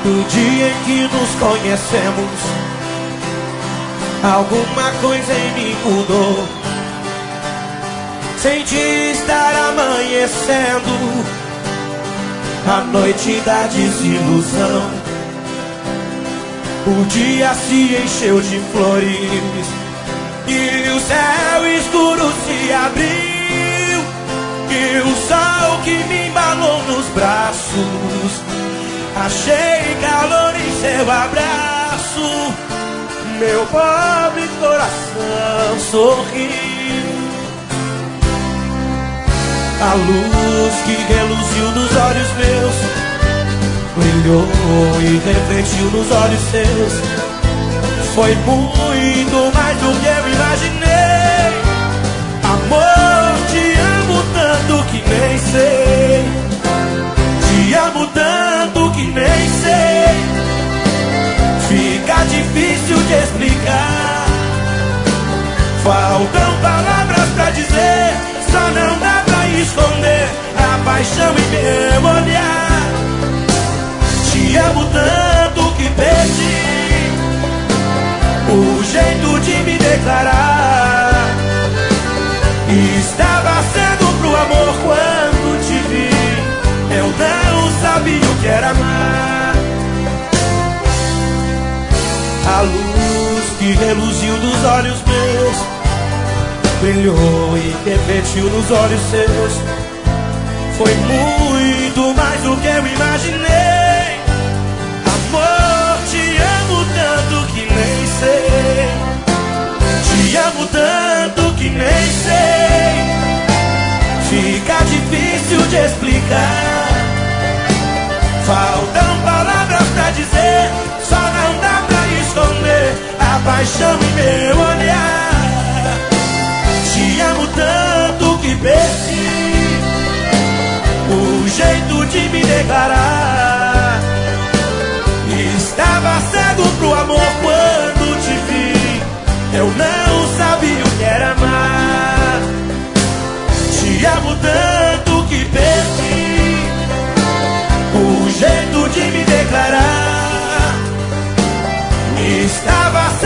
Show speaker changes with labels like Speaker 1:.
Speaker 1: Do dia em que nos conhecemos, alguma coisa em mim mudou. Senti estar amanhecendo a noite da desilusão. O dia se encheu de flores e o céu escuro se abriu, e o sol que me embalou nos braços, achei calor em seu abraço. Meu pobre coração sorriu. A luz que reluziu nos olhos meus brilhou e refletiu nos olhos seus. Foi muito mais do que eu imaginei. Amor, te amo tanto que nem sei. Te amo tanto que nem sei. Fica difícil de explicar. Faltam palavras pra dizer, só não dá pra esconder a paixão em meu olhar. Te amo tanto que perdi o jeito de me declarar. Estava cedo pro amor quando te vi. Eu não sabia o que era amar. A luz que reluziu dos olhos meus brilhou e refletiu nos olhos seus. Foi muito mais do que eu imaginei. Amor, te amo tanto que nem sei. Te amo tanto que nem sei. Fica difícil de explicar. Faltam palavras pra dizer, só não dá pra esconder a paixão em meu olhar. Te amo tanto que perdi o jeito de me declarar. Estava cego pro amor quando te vi. Eu não sabia o que era amar. Te amo tanto que perdi o jeito de me declarar. Estava